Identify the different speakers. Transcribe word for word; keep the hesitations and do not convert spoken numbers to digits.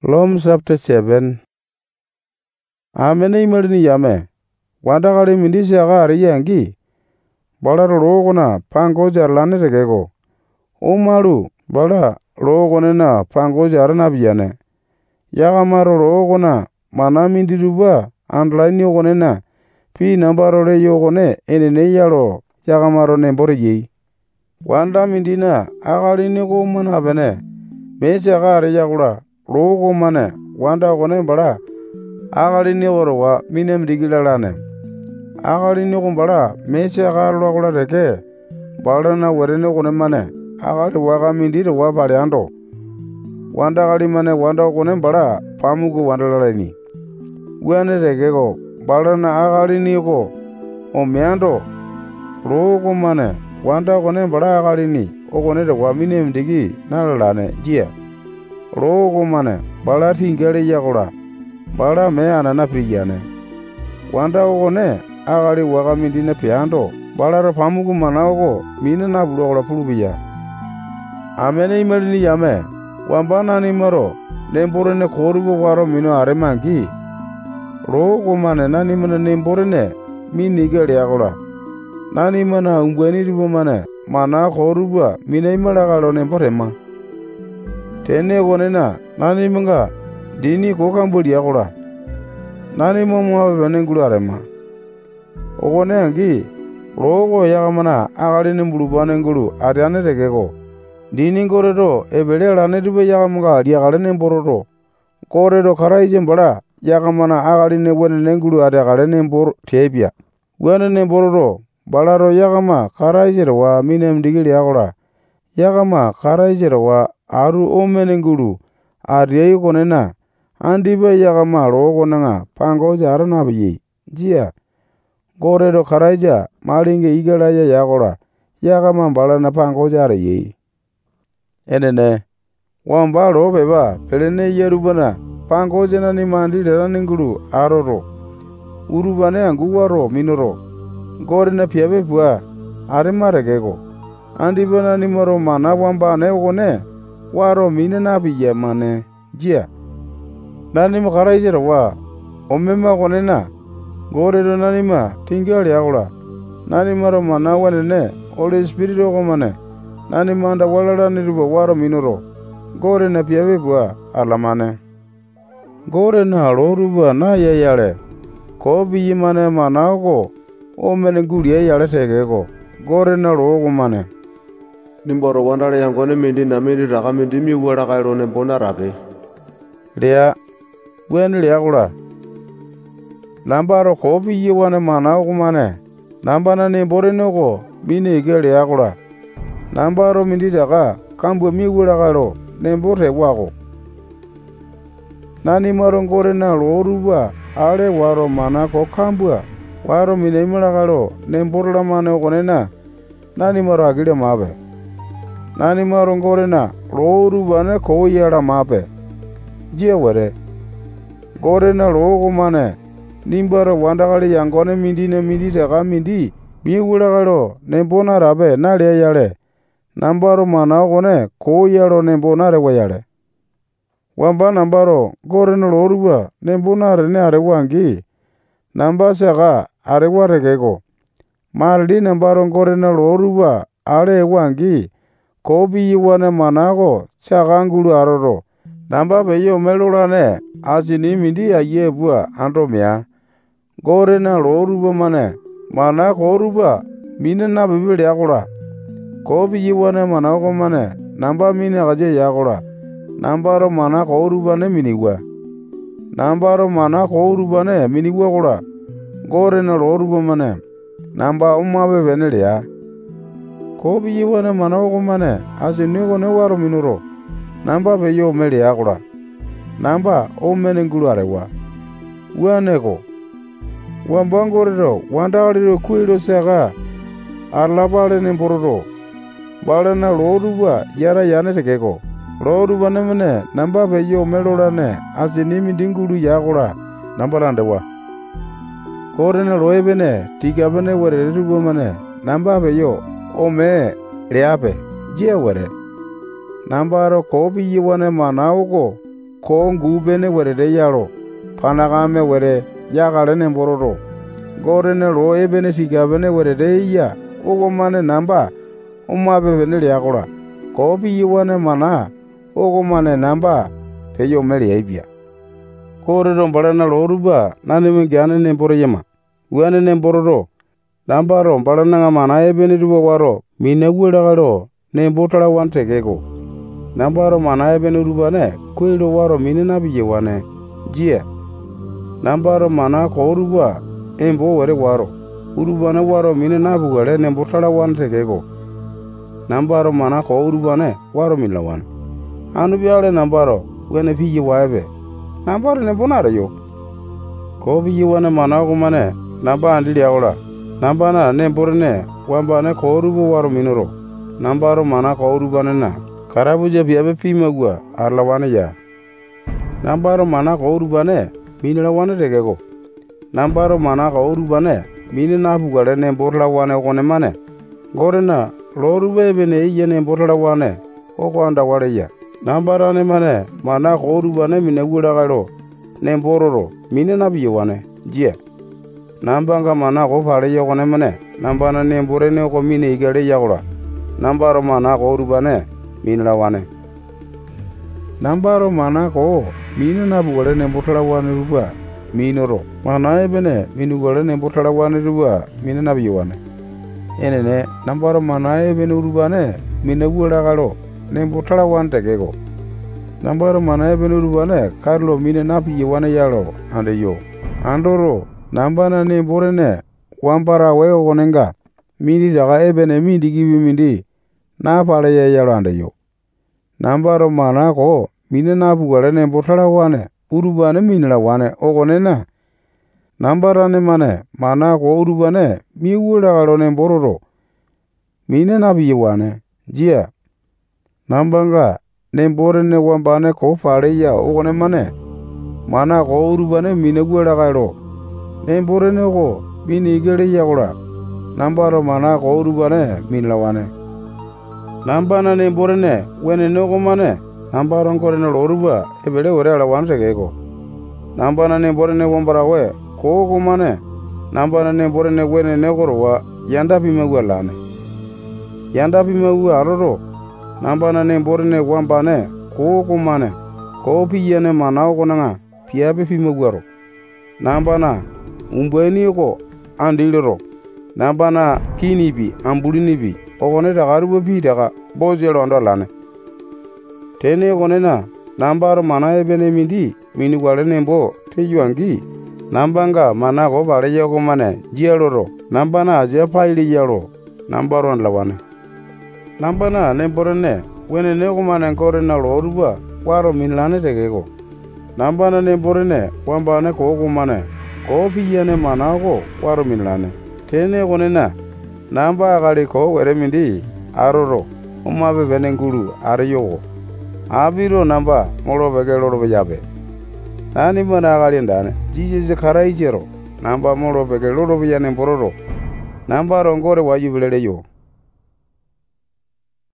Speaker 1: Psalm chapter seven. Amene imalini yame. Wanda kali mindisi aga ariyangi. Bala rogona pango jarlane regego. Umaru bala rogonena pango jarana biyane. Yaga maro rogona mana mindiruba andlaini yogonena pi nambaro le yogone enene yalo yaga maro nembore yi. Wanda mindina agalini ko mana bene. Mese aga ariyagula. Rogo mane wanda gone bala agalini gorowa minem digilalane. Agalini gon bala mese aga logula reke bala na werene gone mane agali waga mindire wa bale ando. Wanda gali mane wanda gone bala pamugo wanda lalani. Wane regego bala na agalini go omeando. Rogo mane wanda gone bala agalini ogone wa minem digi nalalane jia. Rogo mane bala tingere yagora bala me anana priyane wanda ogone agali waga mindine piando bala ra pamugu manago mina na bulogora pulubiya amene imelini yame wambana ni maro nemborene korubo waro mino aremangi rogo mane nani mana nemborene minigere yagora nani mana ungweni ribo mane mana koruba mina imalagalo nemborema tene gonena nani mga dini ko kambuli yagola nani momo benengulu arema ogone angi rogo yagamana agalini mbulubane ngulu ariane regego dini ngoredo ebele rane ribe yagamuga ariagalene mborodo goredo karaije mbara yagamana agalini wenene ngulu ariagalene mbor tebia wenene mborodo balaro yagama karaije wa minem digili yagola yagama karaije wa aru omene ngulu ariye gonena andibe yagama rogo nanga pango jarana biyi jia goredo karaija malinge igalaya yagola yagama balana pango jare yi enene wamba robe ba pelene yerubana pango jena ni mandi lerane ngulu aroro urubane anguwaro minoro gorena piabe bua arema regego andibana ni moro mana wamba ne gone waro mine na biya mane jia nani ma karaijera wa omema gonena goredo nani ma tingali agula nani maro mana wanene Holy Spirit go mane nani manda walala ni rubo waro minoro gore na piabe bua alamane gore na roruba na yayale ko biyi mane mana go omene nguli yale tegego gore na rogo mane
Speaker 2: Nimboro wandale yangone mindi na mindi raka mindi mi wara kairo ne bona rake.
Speaker 1: Lea, gwen lea gula. Nambaro kopi yi wane mana kumane. Nambana ne bore nogo mini ige lea gula. Nambaro mindi raka kambu mi wara kairo ne bore wako. Nani maro ngore na loruba ale waro mana ko kambu waro mine mara kairo ne bore la mane kone na. Nani maro agile mabe. Nani maro gorena roru bane ko yara mape jia were gorena rogo mane nimbaro wandagali yangone mindine mindi daga mindi mi wuragalo nembona rabe nale yale nambaro mana gone ko yaro nembona re wayale wamba nambaro gorena roruba nembona re ne are wangi namba saga are waregego mardi nambaro gorena roruba are wangi Kobi yiwane manago chagangulu aroro. Namba beyo melorane asini mindi aye bua andromia. Gore na loruba mane mana koruba mine na bibili yagola. Kobi yiwane manago mane namba mine gaje yagola. Nambaro mana koruba ne miniwa. Nambaro mana koruba ne miniwa gola. Gore na loruba mane namba umabe benelia. Kobi yiwane manago mane asinigo ne waro minuro namba beyo mele yagura namba o mene ngulu arewa wanego wambangorero wandagaliro kuiro saga arlabale ne bororo bale na loruba yara yane tegego loruba ne mene namba beyo melora ne asinimi dingulu yagura namba randewa korena roebene tigabene were rubo mane namba beyo Ome leape jia were nambaro kobi yiwane manaugo ko ngu bene were de yaro panagame were yagare ne bororo gore ne ro ebene tika bene were de ya ogo mane namba umabe bene yakora ko bi yiwane mana ogo mane namba peyo meri aibia kore ron barana loruba nane me gyane ne boro yema wane ne bororo namba ron barana nga mana ebene ruba waro mine wura garo ne botara wante kego namba ron mana ebene ruba ne koiro waro mine nabi yewane jie namba ron mana ko ruba embo were waro uruba ne waro mine nabi were ne botara wante kego namba ron mana ko uruba ne waro mila wan anu biale namba ron wene fi yewaebe namba ron ne bonara yo ko bi yewane mana ko mane namba andili aula namba na ne borne wamba ne ko ruba waro minoro namba ron mana ko uruba ne na karabuja biabe pima gua arla wane ya namba ron mana ko uruba ne minira wane tegego namba ron mana ko uruba ne mini na bugare ne borla wane kone mane gore na loruba ebe ne iye ne borla wane o ko anda wale ya namba ron ne mane mana ko uruba ne mine gura garo ne bororo mini na biye wane jie namba nga mana ko fare yo kone mane namba na ne bore ne ko mine igare ya gora namba ron mana ko uruba ne minira wane namba ron mana ko mini na bugare ne borla wane ruba minoro mana ebene minu gore ne borla wane ruba mine na biye wane enene namba ron mana ebene ruba ne mine gura garo ne borla wane tegego namba ron mana ebene ruba ne karlo mine na biye wane yaro ande yo andoro namba na ne bore ne wambara weo konenga mindi daga ebene mindi gibi mindi na pale ya yaro ande yo namba ron mana ko mine na bugare ne borla wane uruba ne minira wane ogone na namba rane mane mana ko uruba ne mi wura garo ne bororo mine na biye wane jia namba nga ne bore ne wamba ne ko fare ya ogone mane mana ko uruba ne mine wura garo ne bore ne ko mini igere ya gora namba ro mana ko uruba ne minira wane namba na ne bore ne wene ne ko mane namba ron kore ne loruba ebere wore ala wan tegego namba na ne bore ne wombara we ko ko mane namba na ne bore ne wene ne korwa yanda pime gwalane yanda pime gwa aroro namba na ne bore ne wamba ne ko ko mane ko piye ne mana ko nanga piabe pime gwaro namba na umbeni ko andilero namba na kini bi ambulini bi ogone daga rubo bi daga boje rondo lane tene gone na namba ro mana ebene mindi mini gwale nembo te yuangi namba nga mana ko bare yego mane jieloro namba na je paili yero namba ron lawane namba na ne borne wene ne ko mane kore na loruba waro minlane tegego namba na ne borne wamba ne ko ko mane ko piyane mana ko waro minlane tene gone na namba gari ko were mindi aroro umabe benenguru ariyo abiro namba moro begelo bejabe nani mana gari ndane jije karai jero namba moro begelo bejane bororo namba rongore wayu bilele yo